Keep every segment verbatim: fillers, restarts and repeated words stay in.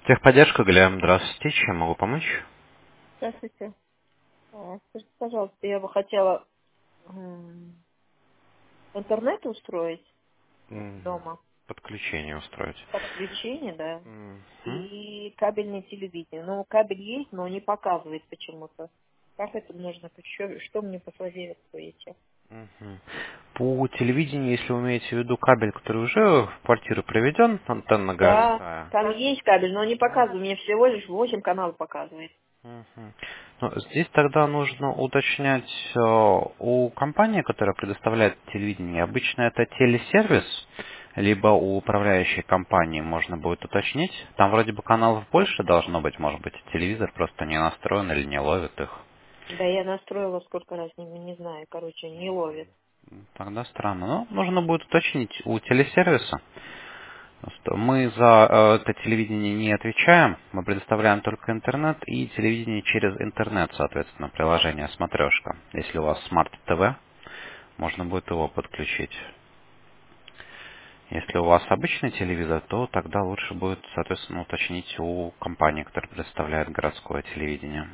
Техподдержка, Глеб, здравствуйте, чем могу помочь? Здравствуйте. А, Скажите, пожалуйста, я бы хотела м, интернет устроить М, дома, Подключение устроить. подключение, да, Мгм, и кабельное телевидение. Ну, кабель есть, но не показывает почему-то. Как это можно, что, что мне посоветуете? мгм. По телевидению, если вы имеете в виду кабель, который уже в квартиру проведен, антенна Да, городская. там есть кабель, но не показывает. Мне всего лишь восемь каналов показывает. Мгм. Ну, здесь тогда нужно уточнять э, у компании, которая предоставляет телевидение. Обычно это телесервис, либо у управляющей компании можно будет уточнить. Там вроде бы каналов больше должно быть, может быть, телевизор просто не настроен или не ловит их. Да, я настроила сколько раз, не, не знаю, короче, не ловит. Тогда странно. Ну, нужно будет уточнить у телесервиса. Просто мы за э, это телевидение не отвечаем. Мы предоставляем только интернет и телевидение через интернет, соответственно, приложение «Смотрешка». Если у вас смарт-ТВ, можно будет его подключить. Если у вас обычный телевизор, то тогда лучше будет, соответственно, уточнить у компании, которая предоставляет городское телевидение.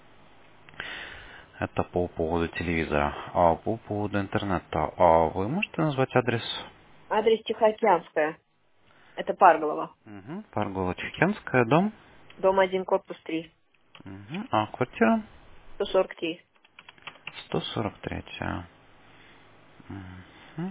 Это по поводу телевизора. А по поводу интернета, а вы можете назвать адрес? Адрес Тихоокеанская. Это Парголова. Угу. Паргула Чехенская, дом. Дом один, корпус три. Мгм. А квартира? сто сорок три. сто сорок три. Мгм.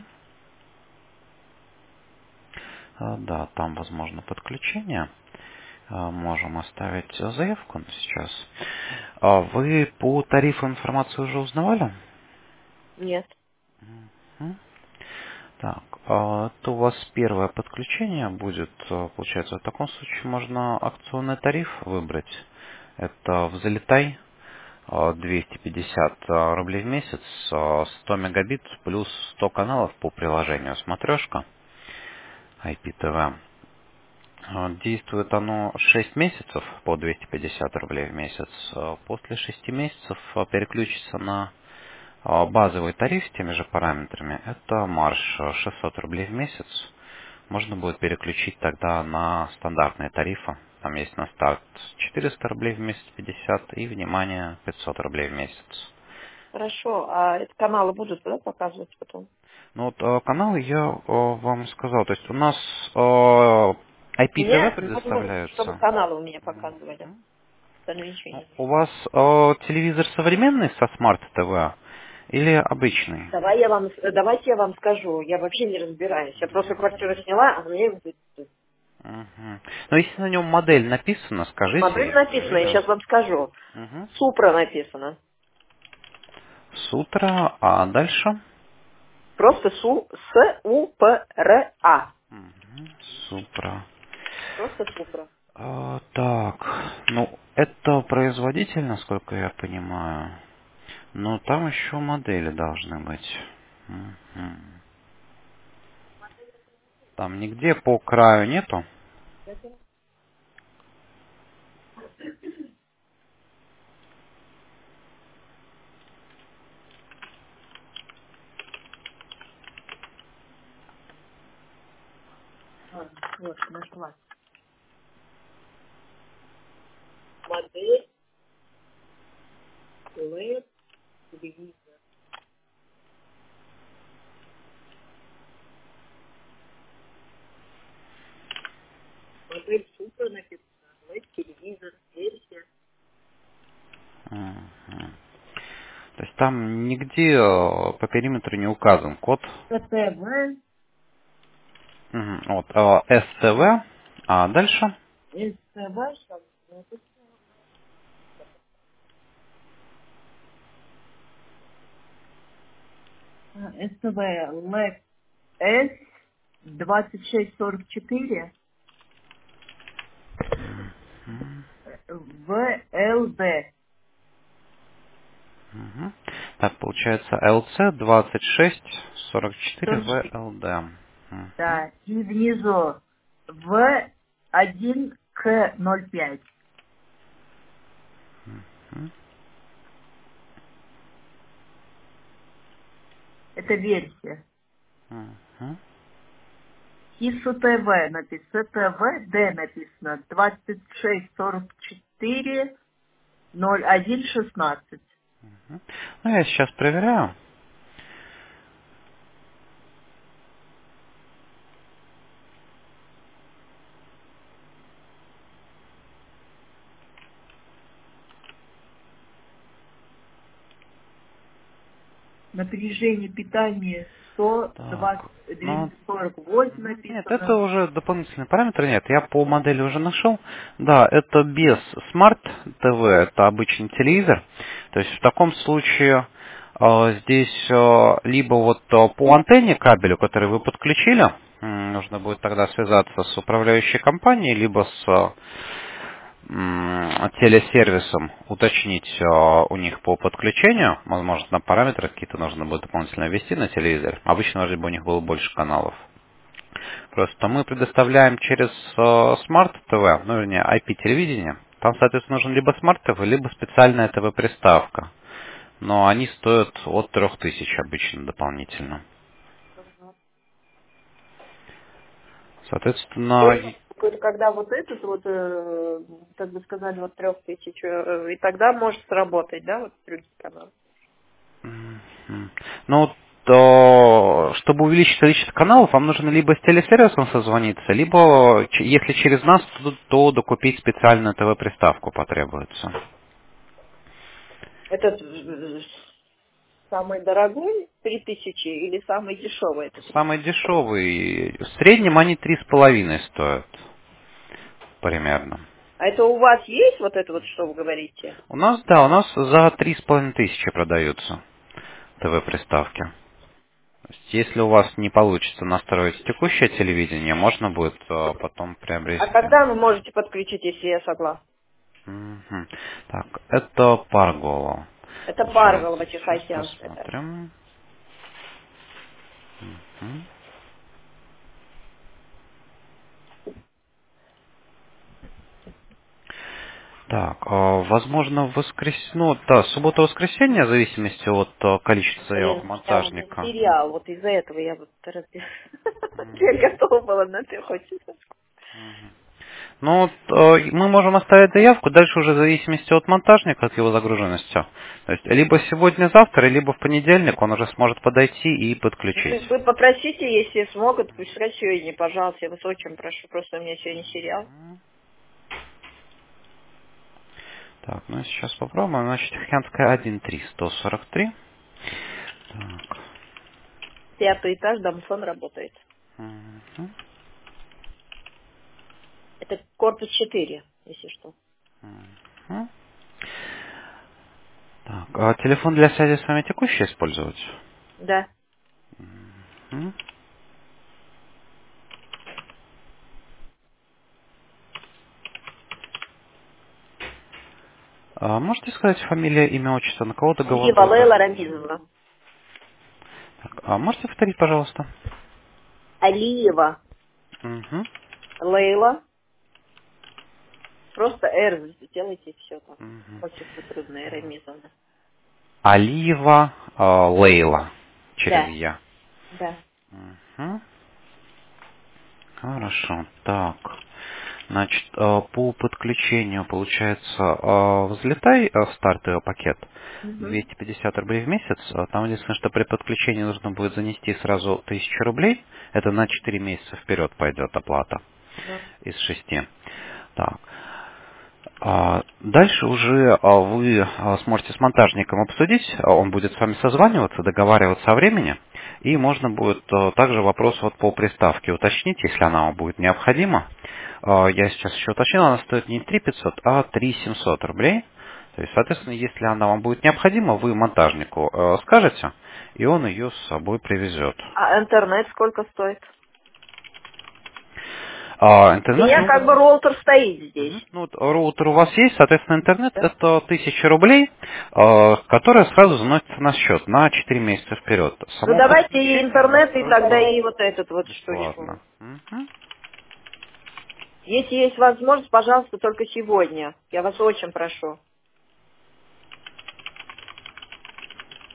А, Да, там возможно подключение. А, Можем оставить заявку сейчас. А Вы по тарифу информацию уже узнавали? Нет. Мгм. Так, а, то у вас первое подключение будет, а, получается, в таком случае можно акционный тариф выбрать. Это «Взлетай», а, двести пятьдесят а, рублей в месяц, а, сто мегабит плюс сто каналов по приложению «Смотрешка» ай пи ти ви. А, Действует оно шесть месяцев по двести пятьдесят рублей в месяц. А После шести месяцев а, переключится на а, базовый тариф с теми же параметрами. Это марш а, шестьсот рублей в месяц. Можно будет переключить тогда на стандартные тарифы. Там есть на старт четыреста рублей в месяц пятьдесят и, внимание, пятьсот рублей в месяц. Хорошо, а это каналы будут, да, показывать потом? Ну вот э, каналы я э, вам сказал. То есть у нас э, ай пи ти ви Мне нужно, чтобы предоставляются. каналы у меня показывали. Остальное ничего Ну, не нужно. у вас э, телевизор современный со смарт-ТВ или обычный? Давай я вам, давайте я вам скажу. Я вообще не разбираюсь. Я просто квартиру сняла, а мне Мгм. Но если на нем модель написана, скажите, модель если написана, я видео. сейчас вам скажу. Мгм. Супра написано. Сутра, а дальше? Просто су, с, у, п, р, а. Мгм. Супра. Просто супра. А, так, ну, это производитель, насколько я понимаю. Но там еще модели должны быть. Мгм. Там нигде по краю нету. А, вот, нашла. Модель, лэд, телевизор. Модель супра написано. Лэд, телевизор, версия. Мгм. То есть там нигде э, по периметру не указан код. КТВ, Мгм. Вот, э, эс тэ вэ, а дальше? СТВ, сейчас, СТВ, лэд, С, двадцать шесть сорок четыре, ВЛД. Мгм. Так, получается эл си двадцать шесть сорок четыре сорок четыре. вэ эл дэ. Мгм. Да, и внизу В один к ноль пять. Мгм. Это версия. Мгм. И СТВ написано, СТВ, Д написано, двадцать шесть сорок четыре ноль один шестнадцать. Мгм. Ну, я сейчас проверяю. Напряжение питания сто Так, двадцать ну, двести сорок восемь мгм. Нет, это написано. уже дополнительный параметр. Нет, я по модели уже нашел. Да, это без Smart ти ви, это обычный телевизор. То есть в таком случае э, здесь э, либо вот э, по антенне кабелю, который вы подключили, м, нужно будет тогда связаться с управляющей компанией, либо с э, м, телесервисом, уточнить э, у них по подключению. Возможно, на параметры какие-то нужно будет дополнительно ввести на телевизор. Обычно, либо у них было больше каналов. Просто мы предоставляем через э, Smart ти ви, ну, вернее, ай пи-телевидение. Там, соответственно, нужен либо Smart ти ви, либо специальная ти ви-приставка. Но они стоят от трех тысяч обычно дополнительно. Соответственно, и- Вот когда вот этот вот, э, как бы сказали, вот трех тысяч, э, и тогда может сработать, да, вот другие каналы. Мгм. ну, то, чтобы увеличить количество каналов, вам нужно либо с телесервисом созвониться, либо, ч- если через нас, то, то докупить специальную ти ви-приставку потребуется. Этот э, самый дорогой три тысячи или самый дешевый это три Самый тысячи? дешевый, в среднем они три с половиной стоят примерно. А это у вас есть вот это вот, что вы говорите? У нас, да, у нас за три с половиной тысячи продаются ти ви-приставки. То есть, если у вас не получится настроить текущее телевидение, можно будет э, потом А приобрести. когда вы можете подключить, если я согласна? Мгм. Так, это Паргола. Это Получается, Парголова сейчас Тихоокеанская, да. посмотрим. Мгм. Так, а, возможно, в воскресенье, ну, да, суббота-воскресенье, в зависимости от э, количества заявок Блин, у меня вот монтажника. сериал, вот из-за этого я вот торопилась. Мгм. Я готова была на ты хоть. Мгм. Ну, вот, э, мы можем оставить заявку, дальше уже в зависимости от монтажника, от его загруженности. То есть, либо сегодня-завтра, либо в понедельник он уже сможет подойти и подключить. Вы, вы попросите, если смогут, пусть сегодня, пожалуйста, я вас очень прошу, просто у меня сегодня сериал. Так, ну сейчас попробуем. Значит, Тихоокеанская один три сто сорок три. Так. Пятый этаж, домофон работает. Мгм. Это корпус четыре, если что. Мгм. Так, а телефон для связи с вами текущий использовать? Да. Мгм. А можете сказать фамилия, имя, отчество, на кого договор Лива был Лейла заключен? Рамизовна. Так, а можете повторить, пожалуйста? Алиева Угу. Лейла. Просто Р сделайте все там. Угу. Отчество трудное, Рамизовна. Алиева э, Лейла через Да, Я. да. Угу. Хорошо. Так. Значит, э, по подключению получается э, взлетай э, стартовый пакет Угу. двести пятьдесят рублей в месяц. А Там единственное, что при подключении нужно будет занести сразу тысячу рублей. Это на четыре месяца вперед пойдет оплата Ну. из шести. Так. А Дальше уже а, вы а, сможете с монтажником обсудить, а он будет с вами созваниваться, договариваться о времени, и можно будет а, также вопрос вот по приставке уточнить, если она вам будет необходима. А, Я сейчас еще уточнил, она стоит не три пятьсот, а три семьсот рублей. То есть, соответственно, если она вам будет необходима, вы монтажнику э, скажете, и он ее с собой привезет. А интернет сколько стоит? А У интернет меня как бы нужен. роутер стоит здесь. Мгм. Ну, вот роутер у вас есть, соответственно, интернет Да? это тысяча рублей, э, которая сразу заносится на счет на четыре месяца вперед. Ну Само давайте и подключение у нас интернет, и тогда только и вот этот вот бесплатно. что-нибудь. Мгм. Если есть возможность, пожалуйста, только сегодня. Я вас очень прошу.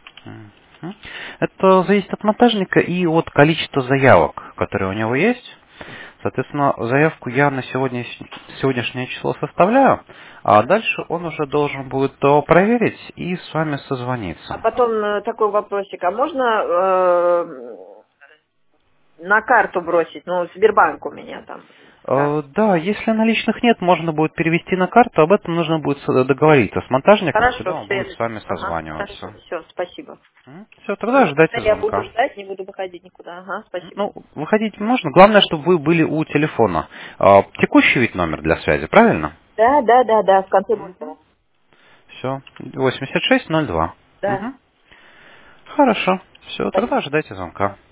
Мгм. Это зависит от монтажника и от количества заявок, которые у него есть. Соответственно, заявку я на сегодня, сегодняшнее число составляю, а дальше он уже должен будет то проверить и с вами А созвониться. потом э, такой вопросик, а можно э, на карту бросить? Ну, Сбербанк у меня там. Как? Э, Да, если наличных нет, можно будет перевести на карту, об этом нужно будет с- договориться с монтажником, Хорошо, когда он все, будет я с вами записала. Ага, хорошо, созваниваться. все, спасибо. Все, тогда Мгм. ждайте Я буду звонка. ждать, не буду выходить никуда. Ага, спасибо. Ну, выходить можно. Главное, чтобы вы были у телефона. А, Текущий ведь номер для связи, правильно? Да, да, да, да, в конце Угу. будет. Все. восемьдесят шесть ноль два. Да, Угу. Хорошо. Все, спасибо. тогда ждайте звонка.